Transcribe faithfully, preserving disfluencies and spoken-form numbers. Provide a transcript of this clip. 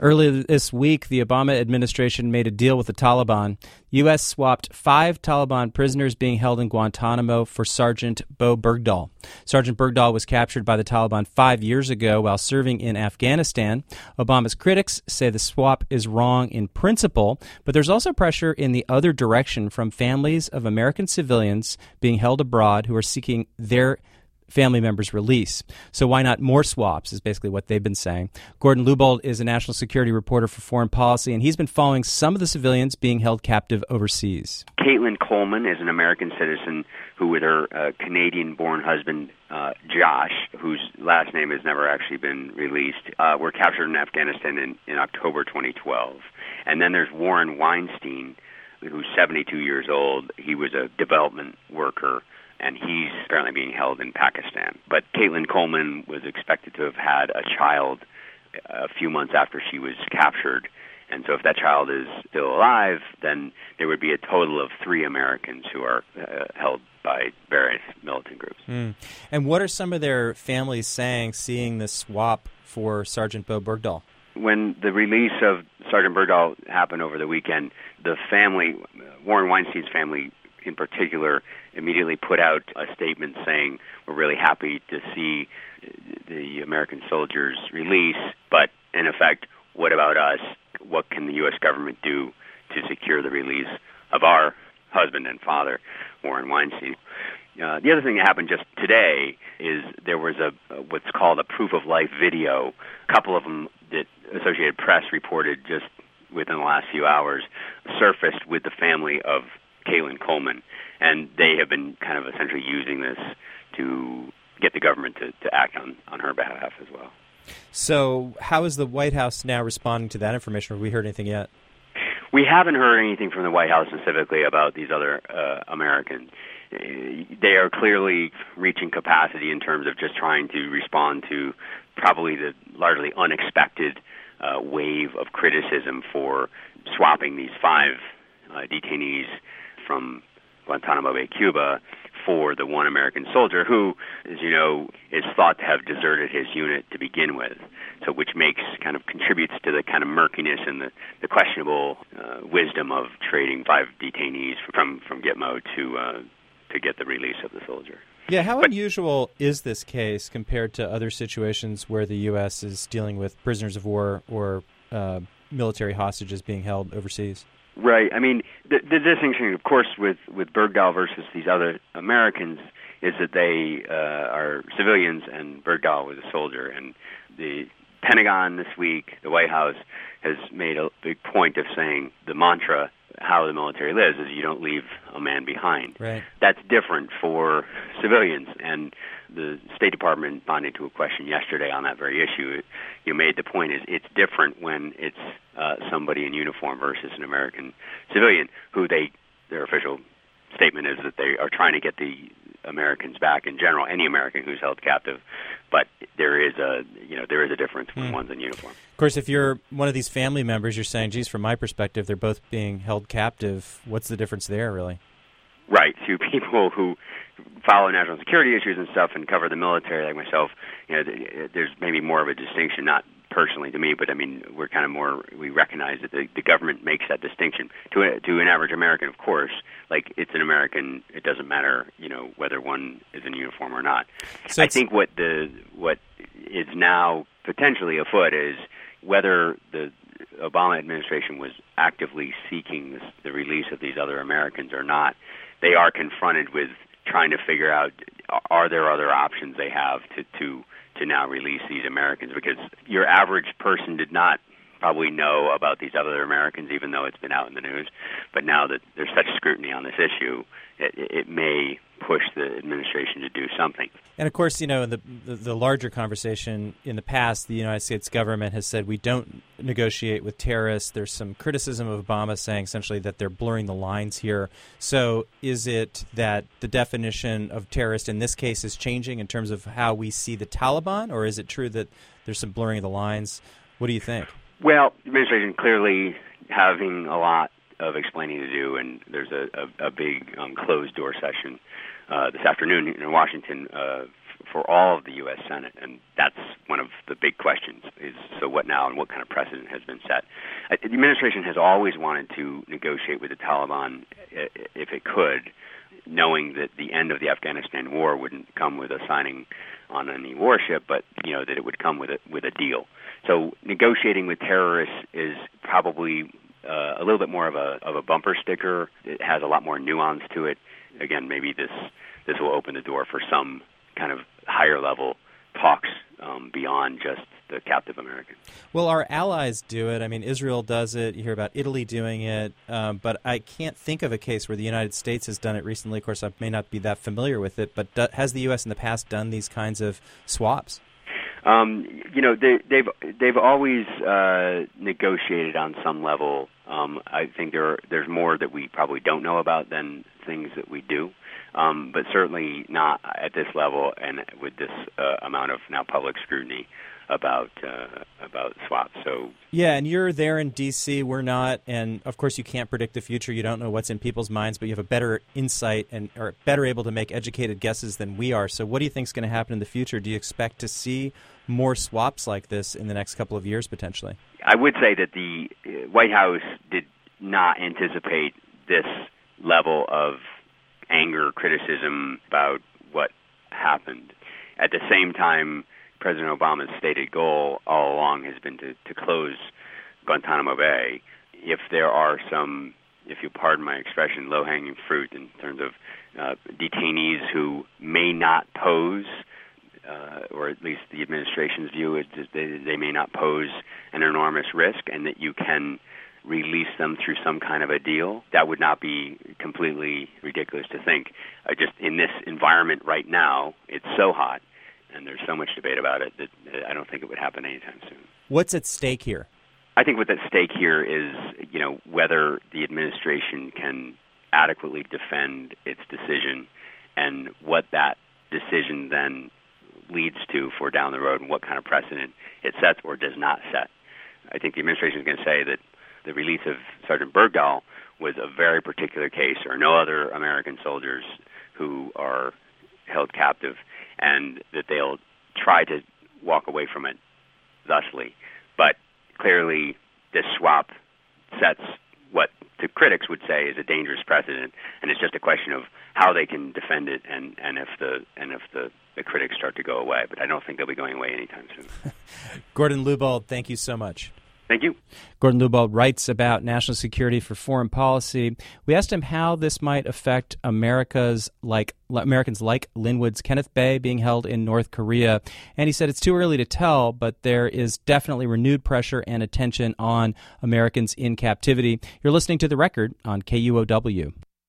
Earlier this week, the Obama administration made a deal with the Taliban. U S swapped five Taliban prisoners being held in Guantanamo for Sergeant Bo Bergdahl. Sergeant Bergdahl was captured by the Taliban five years ago while serving in Afghanistan. Obama's critics say the swap is wrong in principle, but there's also pressure in the other direction from families of American civilians being held abroad who are seeking their family members' release. So why not more swaps is basically what they've been saying. Gordon Lubold is a national security reporter for Foreign Policy, and he's been following some of the civilians being held captive overseas. Caitlin Coleman is an American citizen who, with her uh, Canadian-born husband, uh, Josh, whose last name has never actually been released, uh, were captured in Afghanistan in, in October twenty twelve. And then there's Warren Weinstein, who's seventy-two years old. He was a development worker, and he's apparently being held in Pakistan. But Caitlin Coleman was expected to have had a child a few months after she was captured. And so if that child is still alive, then there would be a total of three Americans who are uh, held by various militant groups. Mm. And what are some of their families saying, seeing this swap for Sergeant Bo Bergdahl? When the release of Sergeant Bergdahl happened over the weekend, the family, Warren Weinstein's family in particular, immediately put out a statement saying, we're really happy to see the American soldiers release, but in effect, what about us? What can the U S government do to secure the release of our husband and father, Warren Weinstein? Uh, the other thing that happened just today is there was a what's called a proof of life video. A couple of them that Associated Press reported just within the last few hours surfaced with the family of Caitlin Coleman, and they have been kind of essentially using this to get the government to, to act on, on her behalf as well. So how is the White House now responding to that information? Have we heard anything yet? We haven't heard anything from the White House specifically about these other uh, Americans. They are clearly reaching capacity in terms of just trying to respond to probably the largely unexpected uh, wave of criticism for swapping these five uh, detainees from Guantanamo Bay, Cuba, for the one American soldier who, as you know, is thought to have deserted his unit to begin with, so which makes kind of contributes to the kind of murkiness and the, the questionable uh, wisdom of trading five detainees from, from Gitmo to uh, to get the release of the soldier. Yeah, how but, unusual is this case compared to other situations where the U S is dealing with prisoners of war or uh, military hostages being held overseas? Right. I mean, the, the distinction, of course, with, with Bergdahl versus these other Americans is that they uh, are civilians and Bergdahl was a soldier. And the Pentagon this week, the White House, has made a big point of saying the mantra, how the military lives, is you don't leave a man behind. Right. That's different for civilians. And the State Department responding to a question yesterday on that very issue, you made the point is it's different when it's uh, somebody in uniform versus an American civilian who they, their official statement is that they are trying to get the Americans back in general, any American who's held captive, but there is a, you know, there is a difference when mm. one's in uniform. Of course, if you're one of these family members, you're saying, geez, from my perspective, they're both being held captive. What's the difference there, really? Right. To people who follow national security issues and stuff and cover the military like myself, you know, there's maybe more of a distinction, not personally to me, but I mean, we're kind of more, we recognize that the, the government makes that distinction. To a, to an average American, of course, like it's an American, it doesn't matter, you know, whether one is in uniform or not. So I think what the what is now potentially afoot is whether the Obama administration was actively seeking this, the release of these other Americans or not. They are confronted with trying to figure out, are there other options they have to, to to now release these Americans, because your average person did not probably know about these other Americans, even though it's been out in the news. But now that there's such scrutiny on this issue, it, it may push the administration to do something. And of course, you know, in the, the the larger conversation in the past, the United States government has said we don't negotiate with terrorists. There's some criticism of Obama saying essentially that they're blurring the lines here. So is it that the definition of terrorist in this case is changing in terms of how we see the Taliban, or is it true that there's some blurring of the lines? What do you think? Well, the administration clearly having a lot of explaining to do, and there's a, a, a big um, closed-door session uh, this afternoon in Washington uh, for all of the U S Senate, and that's one of the big questions, is so what now and what kind of precedent has been set. Uh, the administration has always wanted to negotiate with the Taliban uh, if it could, knowing that the end of the Afghanistan war wouldn't come with a signing on any warship, but you know that it would come with a with a deal. So negotiating with terrorists is probably uh, a little bit more of a of a bumper sticker. It has a lot more nuance to it. Again, maybe this this will open the door for some kind of higher level talks um, beyond just the captive American. Well, our allies do it. I mean, Israel does it. You hear about Italy doing it. Um, but I can't think of a case where the United States has done it recently. Of course, I may not be that familiar with it, but do, has the U S in the past done these kinds of swaps? Um, you know, they, they've they've always uh, negotiated on some level. Um, I think there are, there's more that we probably don't know about than things that we do. Um, but certainly not at this level and with this uh, amount of now public scrutiny about uh, about swaps. So yeah, and you're there in D C. We're not, and of course you can't predict the future. You don't know what's in people's minds, but you have a better insight and are better able to make educated guesses than we are. So what do you think is going to happen in the future? Do you expect to see more swaps like this in the next couple of years potentially? I would say that the White House did not anticipate this level of anger, criticism about what happened. At the same time, President Obama's stated goal all along has been to, to close Guantanamo Bay. If there are some, if you pardon my expression, low-hanging fruit in terms of uh, detainees who may not pose, uh, or at least the administration's view is that they, they may not pose an enormous risk, and that you can release them through some kind of a deal, that would not be completely ridiculous to think. Uh, just in this environment right now, it's so hot, and there's so much debate about it that uh, I don't think it would happen anytime soon. What's at stake here? I think what's at stake here is, you know, whether the administration can adequately defend its decision, and what that decision then leads to for down the road, and what kind of precedent it sets or does not set. I think the administration is going to say that the release of Sergeant Bergdahl was a very particular case. There are no other American soldiers who are held captive, and that they'll try to walk away from it thusly. But clearly, this swap sets what the critics would say is a dangerous precedent, and it's just a question of how they can defend it, and, and if the and if the, the critics start to go away. But I don't think they'll be going away anytime soon. Gordon Lubold, thank you so much. Thank you. Gordon Lubold writes about national security for Foreign Policy. We asked him how this might affect America's like Americans like Linwood's Kenneth Bae being held in North Korea. And he said it's too early to tell, but there is definitely renewed pressure and attention on Americans in captivity. You're listening to The Record on K U O W.